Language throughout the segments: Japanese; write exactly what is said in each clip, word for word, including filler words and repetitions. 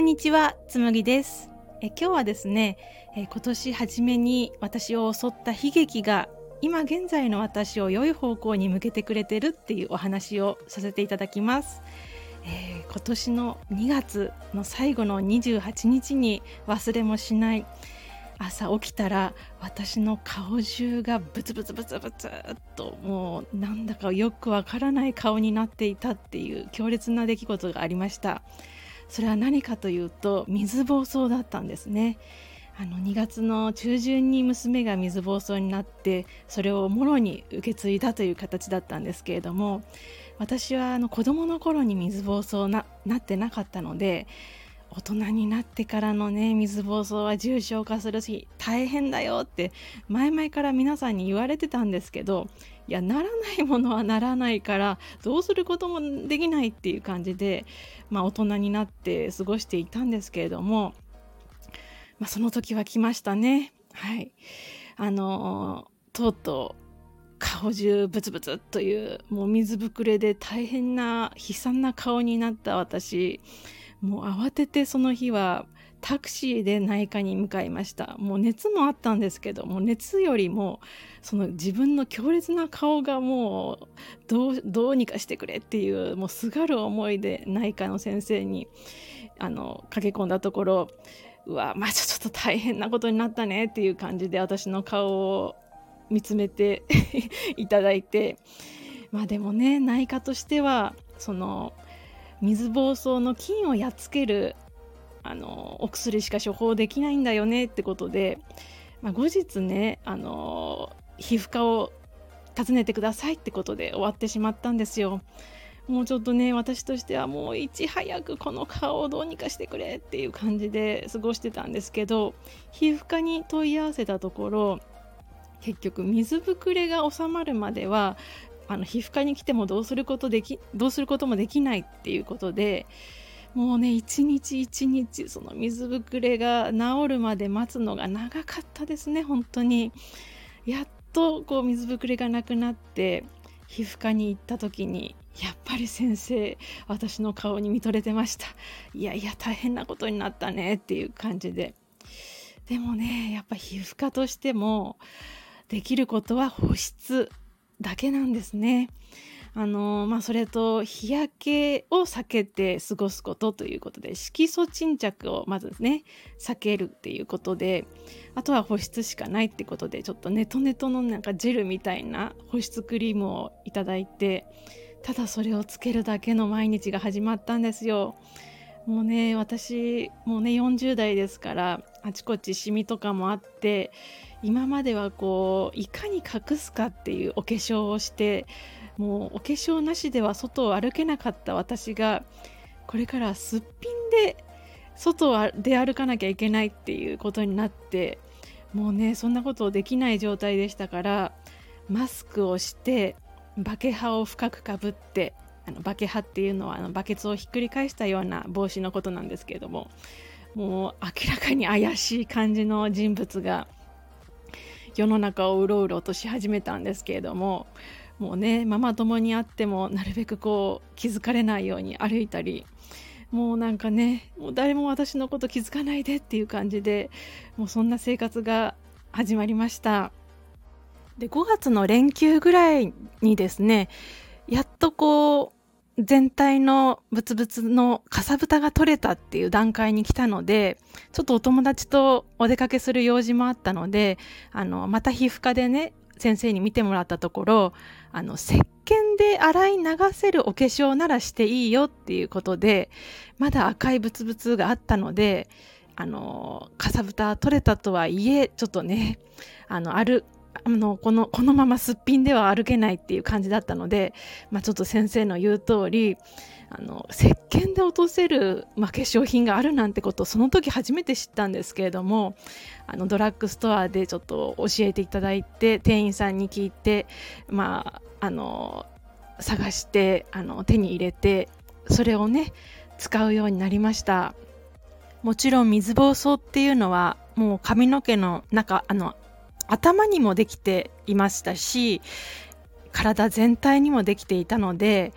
んにちは、つむぎです。え今日はですね、え今年初めに私を襲った悲劇が今現在の私を良い方向に向けてくれてるっていうお話をさせていただきます。えー今年のにがつの最後のにじゅうはちにちに忘れもしない朝起きたら私の顔中がブツブツブツブツっともうなんだかよくわからない顔になっていたっていう強烈な出来事がありました。それは何かというと水疱瘡だったんですね。あのにがつの中旬に娘が水疱瘡になってそれをもろに受け継いだという形だったんですけれども、私はあの子供の頃に水疱瘡ななってなかったので、大人になってからのね水疱瘡は重症化するし大変だよって前々から皆さんに言われてたんですけど、いやならないものはならないからどうすることもできないっていう感じで、まあ、大人になって過ごしていたんですけれども、まあ、その時は来ましたね。はいあのとうとう顔中ブツブツというもう水ぶくれで大変な悲惨な顔になった私、もう慌ててその日はタクシーで内科に向かいました。もう熱もあったんですけども、熱よりもその自分の強烈な顔がもうどう、どうにかしてくれっていうもうすがる思いで内科の先生にあの駆け込んだところ、うわまあちょっと大変なことになったねっていう感じで私の顔を見つめていただいて、まあでもね内科としてはその水疱瘡の菌をやっつけるあのお薬しか処方できないんだよねってことで、まあ、後日ねあの皮膚科を訪ねてくださいってことで終わってしまったんですよ。もうちょっとね私としてはもういち早くこの顔をどうにかしてくれっていう感じで過ごしてたんですけど、皮膚科に問い合わせたところ結局水ぶくれが収まるまではあの皮膚科に来てもどうすることできどうすることもできないっていうことで、もうね一日一日その水ぶくれが治るまで待つのが長かったですね。本当にやっとこう水ぶくれがなくなって皮膚科に行った時にやっぱり先生私の顔に見とれてました。いやいや大変なことになったねっていう感じで、でもねやっぱ皮膚科としてもできることは保湿だけなんですね。あのまあ、それと日焼けを避けて過ごすことということで色素沈着をまずね避けるっていうことで、あとは保湿しかないってことでちょっとネトネトのなんかジェルみたいな保湿クリームをいただいて、ただそれをつけるだけの毎日が始まったんですよ。もうね私もうねよんじゅう代ですからあちこちシミとかもあって、今まではこういかに隠すかっていうお化粧をして、もうお化粧なしでは外を歩けなかった私がこれからすっぴんで外で歩かなきゃいけないっていうことになって、もうねそんなことできない状態でしたから、マスクをしてバケハを深くかぶって、あのバケハっていうのはあのバケツをひっくり返したような帽子のことなんですけれども、もう明らかに怪しい感じの人物が世の中をうろうろとし始めたんですけれども、もうねママ友に会ってもなるべくこう気づかれないように歩いたり、もうなんかねもう誰も私のこと気づかないでっていう感じで、もうそんな生活が始まりました。でごがつの連休ぐらいにですね、やっとこう全体のブツブツのかさぶたが取れたっていう段階に来たので、ちょっとお友達とお出かけする用事もあったので、あのまた皮膚科でね先生に見てもらったところ、あの石鹸で洗い流せるお化粧ならしていいよっていうことで、まだ赤いブツブツがあったので、あのかさぶた取れたとはいえちょっとねあのあるあのこのこのまますっぴんでは歩けないっていう感じだったので、まあ、ちょっと先生の言う通りあの石鹸で落とせる、まあ、化粧品があるなんてことをその時初めて知ったんですけれども、あのドラッグストアでちょっと教えていただいて店員さんに聞いて、まあ、あの探してあの手に入れてそれをね使うようになりました。もちろん水疱瘡っていうのはもう髪の毛の中あの頭にもできていましたし体全体にもできていたので、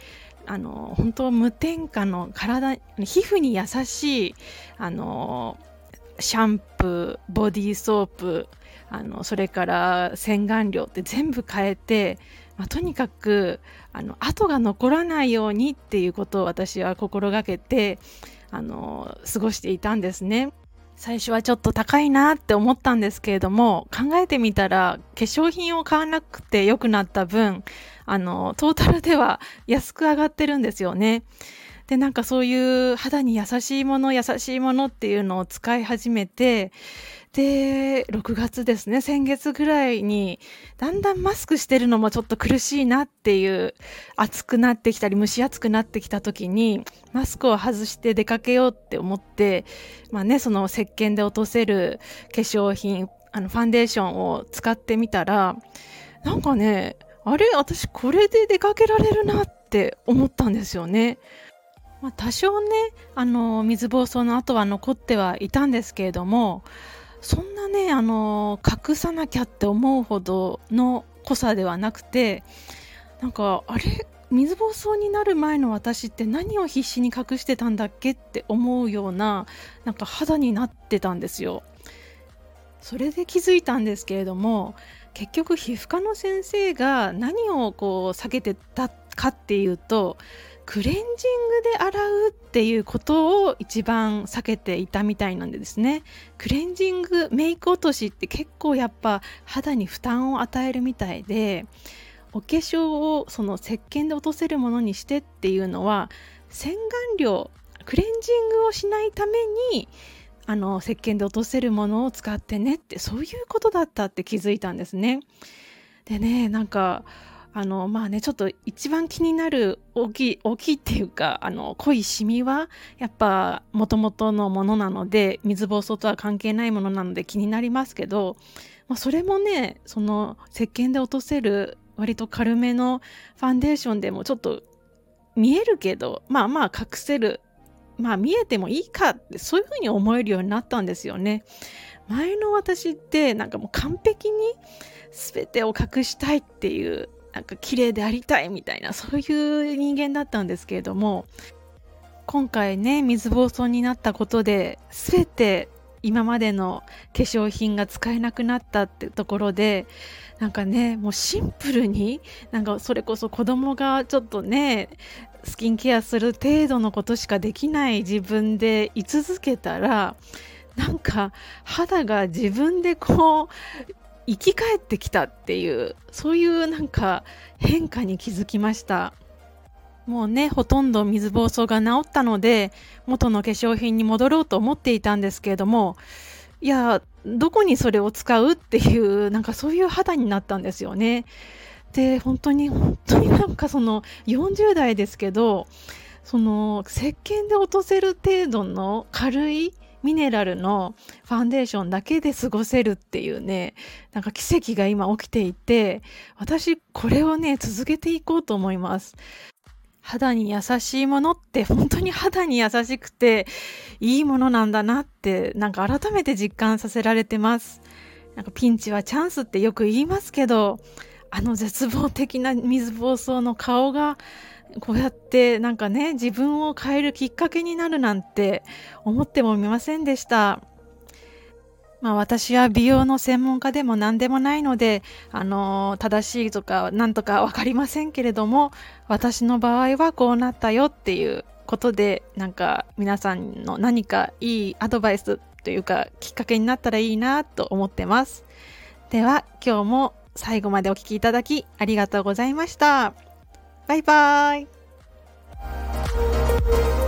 あの本当無添加の体皮膚に優しいあのシャンプー、ボディーソープ、あのそれから洗顔料って全部変えて、まあ、とにかくあの跡が残らないようにっていうことを私は心がけてあの過ごしていたんですね。最初はちょっと高いなって思ったんですけれども、考えてみたら化粧品を買わなくて良くなった分、あのトータルでは安く上がってるんですよね。で、なんかそういう肌に優しいもの優しいものっていうのを使い始めて、でろくがつですね、先月ぐらいにだんだんマスクしてるのもちょっと苦しいなっていう、暑くなってきたり蒸し暑くなってきた時にマスクを外して出かけようって思って、まあね、その石鹸で落とせる化粧品、あのファンデーションを使ってみたら、なんかね、あれ私これで出かけられるなって思ったんですよね。まあ、多少ね、あの水疱瘡の跡は残ってはいたんですけれども、そんなね、あの隠さなきゃって思うほどの濃さではなくて、なんかあれ水疱瘡になる前の私って何を必死に隠してたんだっけって思うような、なんか肌になってたんですよ。それで気づいたんですけれども、結局皮膚科の先生が何をこう避けてたかっていうと、クレンジングで洗うっていうことを一番避けていたみたいなんですね。クレンジング、メイク落としって結構やっぱ肌に負担を与えるみたいで、お化粧をその石鹸で落とせるものにしてっていうのは、洗顔料、クレンジングをしないためにあの石鹸で落とせるものを使ってねって、そういうことだったって気づいたんですね。でね、なんかあのまあね、ちょっと一番気になる大きい大きいっていうか、あの濃いシミはやっぱ元々のものなので、水疱瘡とは関係ないものなので気になりますけど、まあ、それもね、その石鹸で落とせる割と軽めのファンデーションでもちょっと見えるけど、まあまあ隠せる、まあ見えてもいいかって、そういうふうに思えるようになったんですよね。前の私ってなんかもう完璧に全てを隠したいっていう、なんか綺麗でありたいみたいな、そういう人間だったんですけれども、今回ね、水疱瘡になったことで全て今までの化粧品が使えなくなったってところで、なんかね、もうシンプルに、なんかそれこそ子供がちょっとねスキンケアする程度のことしかできない自分で居続けたら、なんか肌が自分でこう生き返ってきたっていう、そういうなんか変化に気づきました。もうね、ほとんど水疱瘡が治ったので元の化粧品に戻ろうと思っていたんですけれども、いやどこにそれを使うっていう、なんかそういう肌になったんですよね。で、本当に本当になんかそのよんじゅう代ですけど、その石鹸で落とせる程度の軽いミネラルのファンデーションだけで過ごせるっていうね、なんか奇跡が今起きていて、私これをね続けていこうと思います。肌に優しいものって本当に肌に優しくていいものなんだなって、なんか改めて実感させられてます。なんかピンチはチャンスってよく言いますけど、あの絶望的な水疱瘡の顔がこうやってなんかね、自分を変えるきっかけになるなんて思ってもみませんでした。まあ私は美容の専門家でも何でもないので、あの正しいとかなんとかわかりませんけれども、私の場合はこうなったよっていうことで、なんか皆さんの何かいいアドバイスというかきっかけになったらいいなと思ってます。では今日も最後までお聞きいただきありがとうございました。バイバーイ。